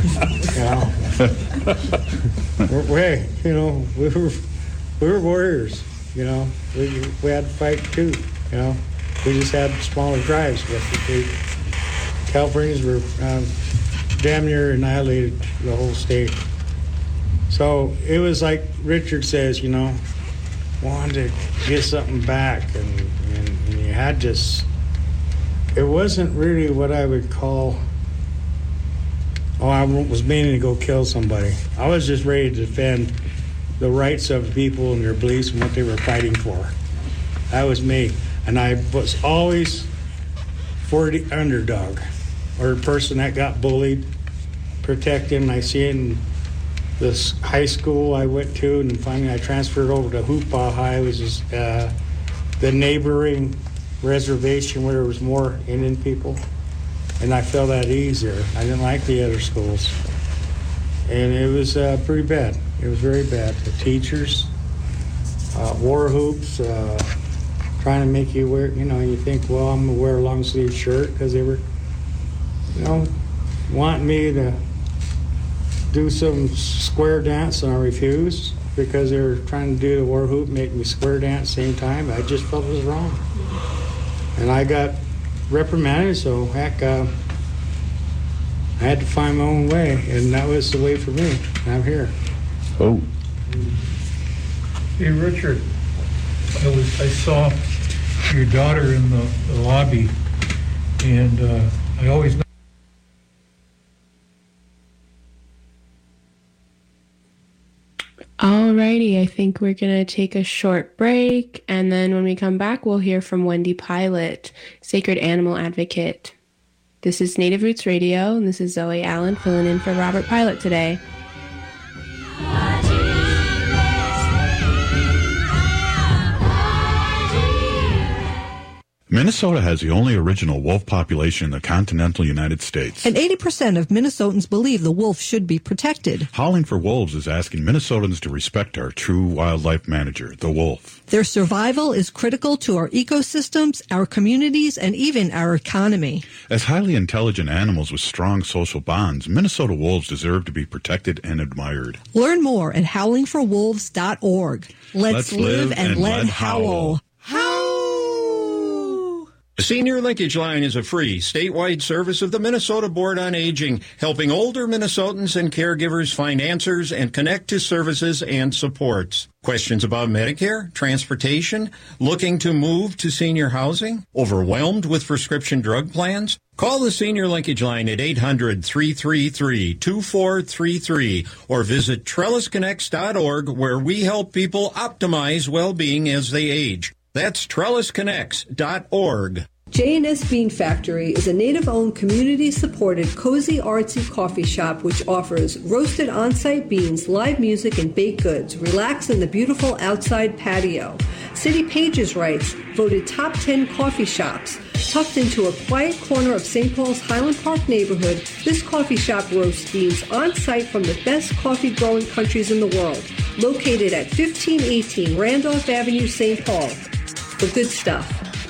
You know, we're, we're, you know, we were, we were warriors. You know, we we had to fight too. You know, we just had smaller drives, but we, Californians were um, damn near annihilated the whole state. So it was like Richard says, you know, wanted to get something back, and, and, and you had to. It wasn't really what I would call, oh, I was meaning to go kill somebody. I was just ready to defend the rights of people and their beliefs and what they were fighting for. That was me. And I was always for the underdog, or a person that got bullied, protect him. I see it in this high school I went to, and finally I transferred over to Hoopaw High, which is uh, the neighboring reservation where there was more Indian people, and I felt that easier. I didn't like the other schools, and it was uh, pretty bad. It was very bad. The teachers, uh, war hoops, uh, trying to make you wear, you know, you think, well, I'm gonna wear a long sleeve shirt, because they were, you know, wanting me to do some square dance, and I refused because they were trying to do the war hoop, make me square dance at the same time. I just felt it was wrong. And I got reprimanded, so heck, uh, I had to find my own way, and that was the way for me. I'm here. Oh. Hey, Richard, I was I saw your daughter in the, the lobby, and uh, I always. Alrighty, I think we're going to take a short break, and then when we come back, we'll hear from Wendy Pilot, Sacred Animal Advocate. This is Native Roots Radio, and this is Zoe Allen filling in for Robert Pilot today. Minnesota has the only original wolf population in the continental United States. And eighty percent of Minnesotans believe the wolf should be protected. Howling for Wolves is asking Minnesotans to respect our true wildlife manager, the wolf. Their survival is critical to our ecosystems, our communities, and even our economy. As highly intelligent animals with strong social bonds, Minnesota wolves deserve to be protected and admired. Learn more at howling for wolves dot org. Let's, Let's live, live and, and let let howl. howl. The Senior Linkage Line is a free, statewide service of the Minnesota Board on Aging, helping older Minnesotans and caregivers find answers and connect to services and supports. Questions about Medicare, transportation, looking to move to senior housing, overwhelmed with prescription drug plans? Call the Senior Linkage Line at eight hundred, three three three, two four three three or visit trellis connects dot org, where we help people optimize well-being as they age. That's trellis connects dot org. J and S Bean Factory is a native-owned, community-supported, cozy, artsy coffee shop which offers roasted on-site beans, live music, and baked goods. Relax in the beautiful outside patio. City Pages writes, voted top ten coffee shops. Tucked into a quiet corner of Saint Paul's Highland Park neighborhood, this coffee shop roasts beans on-site from the best coffee-growing countries in the world. Located at fifteen eighteen Randolph Avenue, Saint Paul. The good stuff.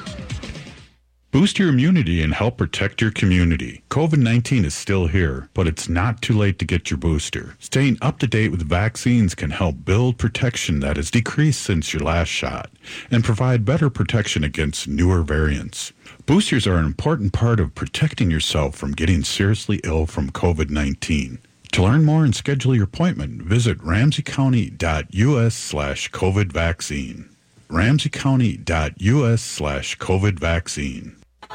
Boost your immunity and help protect your community. COVID nineteen is still here, but it's not too late to get your booster. Staying up to date with vaccines can help build protection that has decreased since your last shot and provide better protection against newer variants. Boosters are an important part of protecting yourself from getting seriously ill from COVID nineteen. To learn more and schedule your appointment, visit ramsey county dot u s slash COVID vaccine. ramsey county dot u s slash COVID vaccine.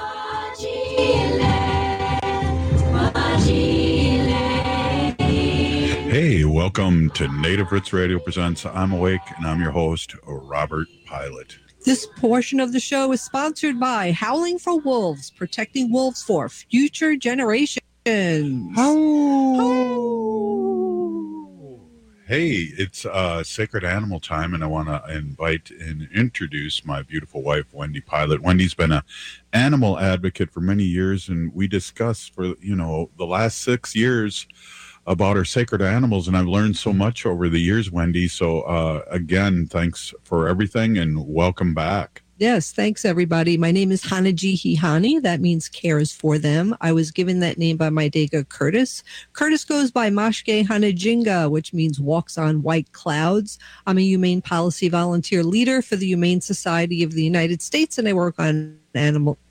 Hey, welcome to Native Roots Radio Presents I'm Awake, and I'm your host, Robert Pilot. This portion of the show is sponsored by Howling for Wolves, protecting wolves for future generations. Hey, it's uh, Sacred Animal Time, and I want to invite and introduce my beautiful wife, Wendy Pilot. Wendy's been an animal advocate for many years, and we discussed for, you know, the last six years about our sacred animals, and I've learned so much over the years, Wendy. So, uh, again, thanks for everything, and welcome back. Yes, thanks, everybody. My name is Hanaji Hihani. That means cares for them. I was given that name by my Dega Curtis. Curtis goes by Mashke Hanajinga, which means walks on white clouds. I'm a humane policy volunteer leader for the Humane Society of the United States, and I work on animal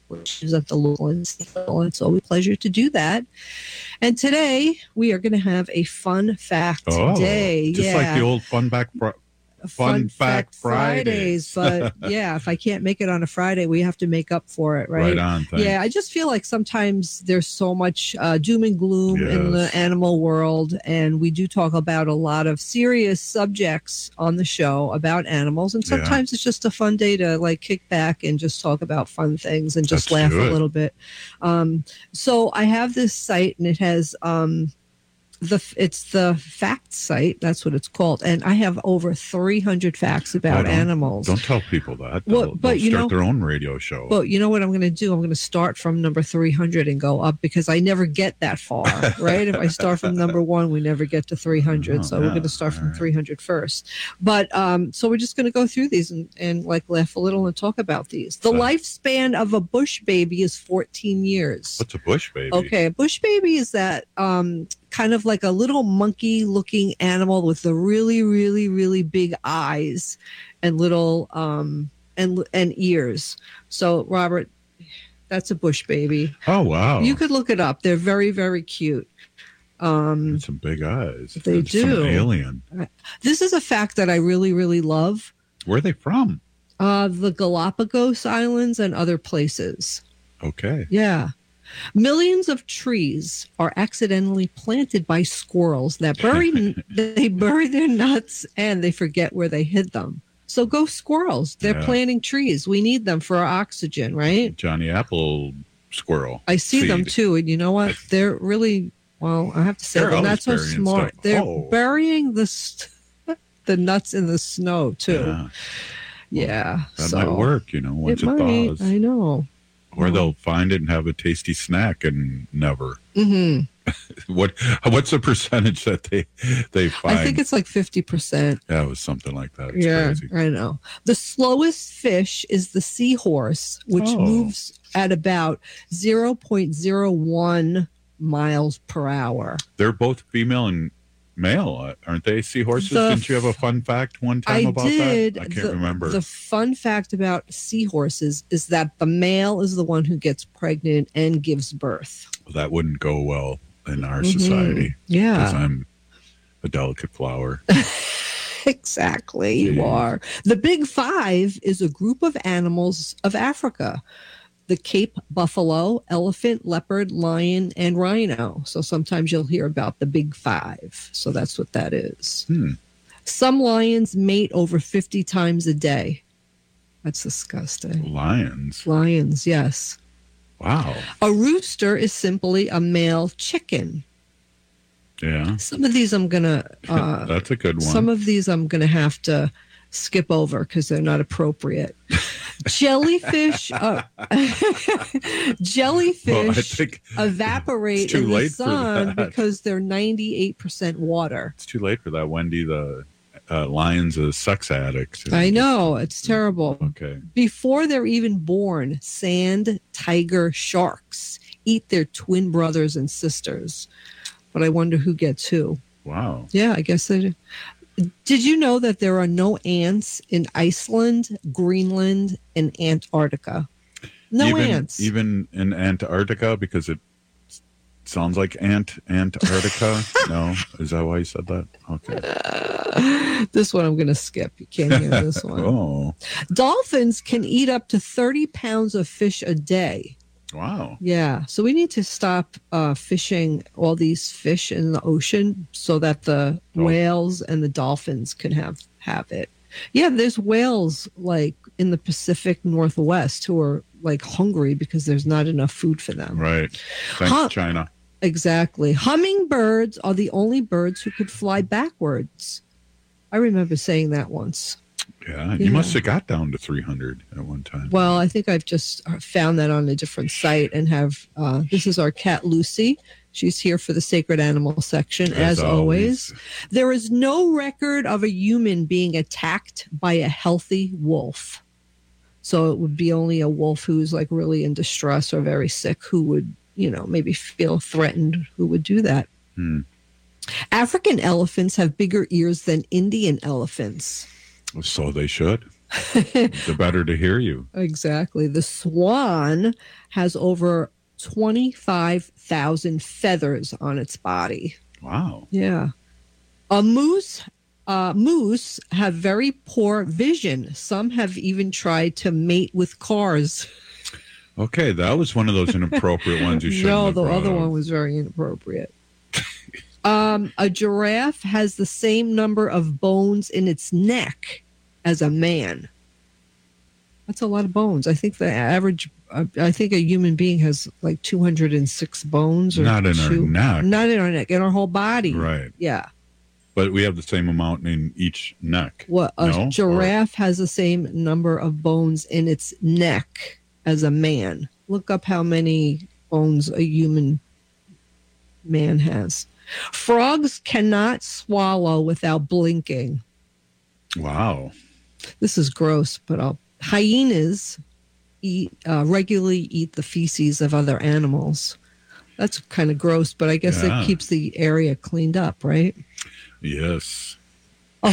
which is at the local institute. It's always a pleasure to do that. And today we are going to have a fun fact Oh, day. just yeah. like the old fun back fr- fun, fact Fridays. But yeah, if I can't make it on a Friday, we have to make up for it, right? Right on, thanks. Yeah, I just feel like sometimes there's so much uh, doom and gloom in the Yes. animal world, and we do talk about a lot of serious subjects on the show about animals, and Yeah. sometimes it's just a fun day to like kick back and just talk about fun things and just Let's laugh do a it. little bit. Um, so I have this site, and it has um, the it's the fact site. That's what it's called, and I have over three hundred facts Oh, about don't- animals. Don't tell people that. Well, They'll, but they'll you start know- their own radio show. Well, you know what I'm going to do? I'm going to start from number three hundred and go up because I never get that far, right? If I start from number one, we never get to three hundred. Oh, so we're yeah. going to start from three hundred first. But um, so we're just going to go through these and, and like laugh a little and talk about these. The So- lifespan of a bush baby is fourteen years. What's a bush baby? Okay, a bush baby is that um, kind of like a little monkey looking animal with the really, really, really big eyes and little um, and and ears. So, Robert, that's a bush baby. Oh, wow. You could look it up. They're very, very cute. Um, Some big eyes. They It's some do. alien. this is a fact that I really, really love. Where are they from? Uh, the Galapagos Islands and other places. Okay. Yeah. Millions of trees are accidentally planted by squirrels that bury they bury their nuts and they forget where they hid them. So go squirrels. They're Yeah. planting trees. We need them for our oxygen, right? Johnny Apple squirrel. I see them seed. too, and you know what? They're really well. I have to say They're they're, always not so burying smart. stuff. They're Oh. burying the st- the nuts in the snow too. Yeah. Yeah, That so might work, you know, once it it, might. thaws. I know. Or they'll find it and have a tasty snack and never. hmm What What's the percentage that they they find? I think it's like fifty percent. yeah, it was something like that. It's Yeah, crazy. I know. The slowest fish is the seahorse, which Oh. moves at about zero point zero one miles per hour. They're both female and male, aren't they? Seahorses? The Didn't you have a fun fact one time I about did. that? I can't the, remember. The fun fact about seahorses is that the male is the one who gets pregnant and gives birth. That wouldn't go well in our Mhm. society. Yeah. Because I'm a delicate flower. Exactly, you are. The Big Five is a group of animals of Africa. The Cape buffalo, elephant, leopard, lion, and rhino. So sometimes you'll hear about the Big Five. So that's what that is. Hmm. Some lions mate over fifty times a day. That's disgusting. Lions. Lions, yes. Wow. A rooster is simply a male chicken. Yeah. Some of these I'm going to... Uh, That's a good one. Some of these I'm going to have to skip over because they're not appropriate. Jellyfish, uh, jellyfish Well, I think evaporate it's too in the late for sun that. because they're ninety-eight percent water. It's too late for that, Wendy. The uh, lion's a sex addict. I know, it's terrible. Okay. Before they're even born, sand tiger sharks eat their twin brothers and sisters. But I wonder who gets who. Wow. Yeah, I guess they do. Did you know that there are no ants in Iceland, Greenland, and Antarctica? No even, ants. Even in Antarctica, because it sounds like ant Antarctica. No, is that why you said that? Okay. This one I'm going to skip. You can't hear this one. Oh, Dolphins can eat up to thirty pounds of fish a day. wow. Yeah. So we need to stop uh, fishing all these fish in the ocean so that the Oh. whales and the dolphins can have, have it. Yeah, there's whales like in the Pacific Northwest who are like hungry because there's not enough food for them. Right. Thanks, Huh. China. Exactly. Hummingbirds are the only birds who could fly backwards. I remember saying that once. Yeah, Yeah. you must have got down to three hundred at one time. Well, I think I've just found that on a different site and have. Uh, this is our cat Lucy. She's here for the sacred animal section, as, As always. always. There is no record of a human being attacked by a healthy wolf. So it would be only a wolf who's like really in distress or very sick who would, you know, maybe feel threatened, who would do that. Hmm. African elephants have bigger ears than Indian elephants. So they should. The better to hear you. Exactly. The swan has over twenty-five thousand feathers on its body. Wow. Yeah. A moose, uh, moose have very poor vision. Some have even tried to mate with cars. Okay, that was one of those inappropriate ones you shouldn't No, have the brought other up. one was very inappropriate. um, a giraffe has the same number of bones in its neck as a man. That's a lot of bones. I think the average, uh, I think a human being has like two hundred six bones. Or Not in our two, neck. Not in our neck, in our whole body. Right. Yeah. But we have the same amount in each neck. Well, a No? giraffe has the same number of bones in its neck as a man. Look up how many bones a human man has. Frogs cannot swallow without blinking. Wow. This is gross, but I'll, hyenas eat uh, regularly eat the feces of other animals. That's kind of gross, but I guess Yeah. it keeps the area cleaned up, right? Yes. A,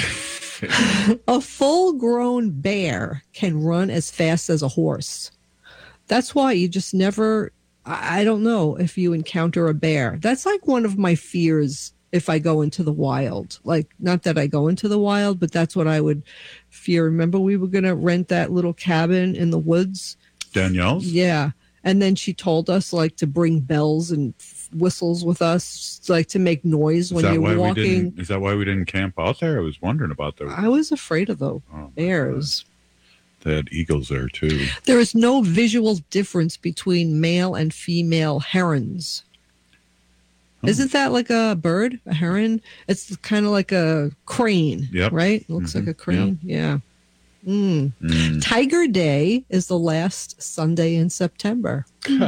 a full-grown bear can run as fast as a horse. That's why you just never, I I don't know if you encounter a bear. That's like one of my fears if I go into the wild. Like, not that I go into the wild, but that's what I would fear. Remember, we were going to rent that little cabin in the woods? Danielle's? Yeah. And then she told us, like, to bring bells and whistles with us, like, to make noise Is when that you're why we walking. didn't? Is that why we didn't camp out there? I was wondering about the. I was afraid of the Oh, bears. They had eagles there too. There is no visual difference between male and female herons. Oh. Isn't that like a bird, a heron? It's kind of like a crane, Yep. right? It looks Mhm. like a crane. Yeah. Mm. Mm. Tiger Day is the last Sunday in September.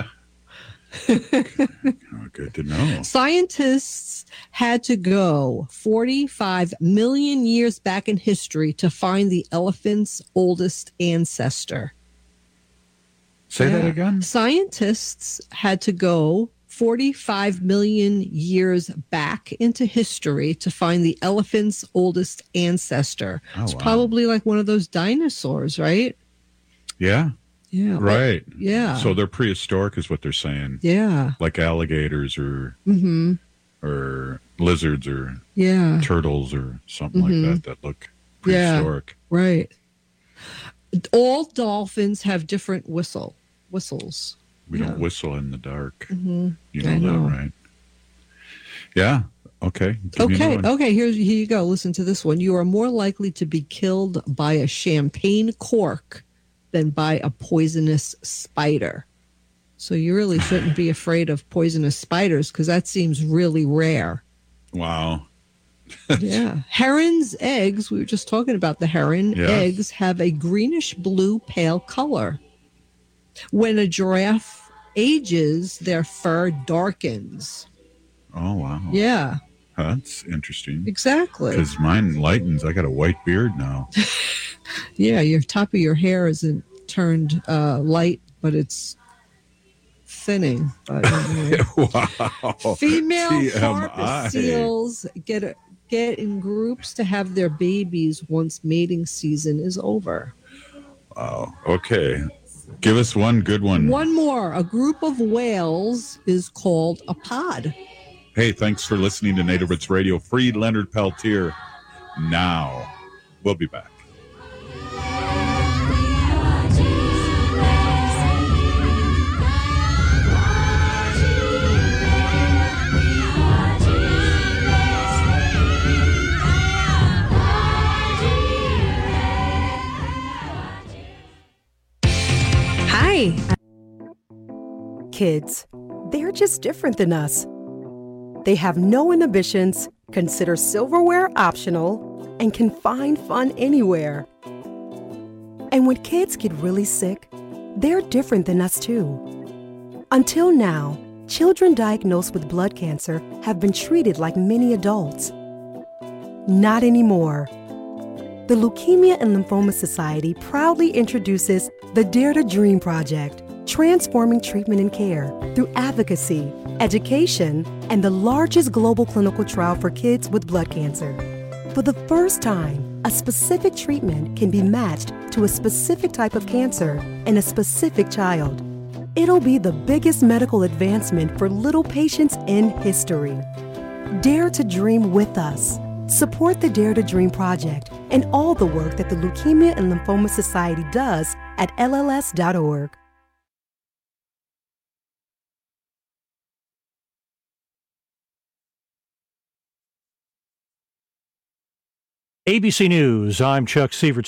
Oh, good to know. Scientists had to go forty-five million years back in history to find the elephant's oldest ancestor. Say that Yeah. again? Scientists had to go forty-five million years back into history to find the elephant's oldest ancestor. Oh, it's wow. probably like one of those dinosaurs, right? Yeah. Yeah. Right. Yeah. So they're prehistoric, is what they're saying. Yeah. Like alligators or Mm-hmm. or lizards or Yeah. turtles or something Mhm. like that that look Yeah. prehistoric. Right. All dolphins have different whistle whistles. We Yeah. don't whistle in the dark. Mhm. You know I that, know. right? Yeah. Okay. Give me Okay, another one. okay, here's here you go. Listen to this one. You are more likely to be killed by a champagne cork than by a poisonous spider. So you really shouldn't be afraid of poisonous spiders because that seems really rare. Wow. Yeah. Heron's eggs, we were just talking about the heron, Yeah. eggs have a greenish blue pale color. When a giraffe ages, their fur darkens. Oh, wow. Yeah, That's interesting. exactly. Because mine lightens. I got a white beard now. Yeah, your top of your hair isn't turned uh, light, but it's thinning. But, anyway. Wow. Female T M I. harpist seals get a, get in groups to have their babies once mating season is over. Wow. Okay. Give us one good one. One more. A group of whales is called a pod. Hey, thanks for listening to Native Roots Radio. Free Leonard Peltier now. We'll be back. Hi. Kids, they're just different than us. They have no inhibitions, consider silverware optional, and can find fun anywhere. And when kids get really sick, they're different than us too. Until now, children diagnosed with blood cancer have been treated like many adults. Not anymore. The Leukemia and Lymphoma Society proudly introduces the Dare to Dream Project, transforming treatment and care through advocacy, education, and the largest global clinical trial for kids with blood cancer. For the first time, A specific treatment can be matched to a specific type of cancer in a specific child. It'll be the biggest medical advancement for little patients in history. Dare to dream with us. Support the Dare to Dream Project and all the work that the Leukemia and Lymphoma Society does at L L S dot org. A B C News, I'm Chuck Sieverts.